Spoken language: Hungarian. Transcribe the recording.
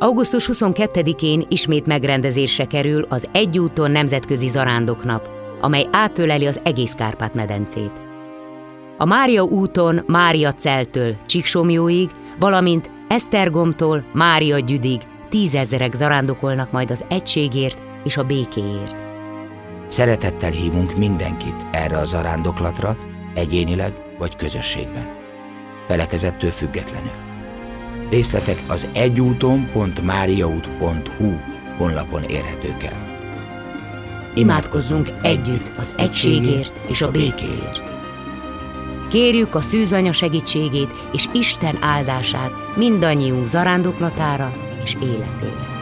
Augusztus 22-én ismét megrendezésre kerül az Egyúton nemzetközi zarándoknap, amely átöleli az egész Kárpát-medencét. A Mária úton Máriaceltől Csíksomjóig, valamint Esztergomtól Máriagyüdig 10 000-ek zarándokolnak majd az egységért és a békéért. Szeretettel hívunk mindenkit erre a zarándoklatra, egyénileg vagy közösségben, felekezettől függetlenül. Részletek az egyúton.mariaút.hu honlapon érhetők el. Imádkozzunk együtt az egységért és a békéért. Kérjük a Szűzanya segítségét és Isten áldását mindannyiunk zarándoklatára és életére.